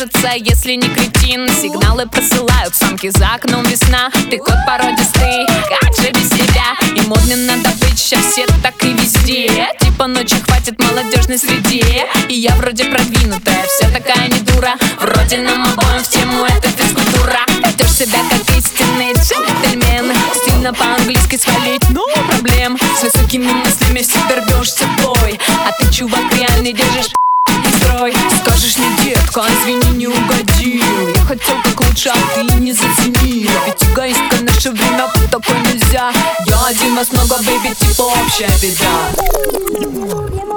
кажется, если не кретин. Сигналы просылают самки, за окном весна. Ты кот породистый, как же без тебя? И модно надо быть, сейчас все так и везде. Типа ночи хватит молодежной среде. И я вроде продвинутая, вся такая не дура. Вроде нам обоим в тему эта физкультура. Ведешь себя как истинный джентльмен. Стильно по-английски свалить, no проблем. С высокими мыслями всегда рвешься в бой. А ты, чувак, реальный держишь строй. Скажешь мне, детка, извини, не угодил. Я хотел как лучше, а ты не заценил. Ведь эгоистка, наше время, такой нельзя. Я один, вас много, бэйби, типа общая беда.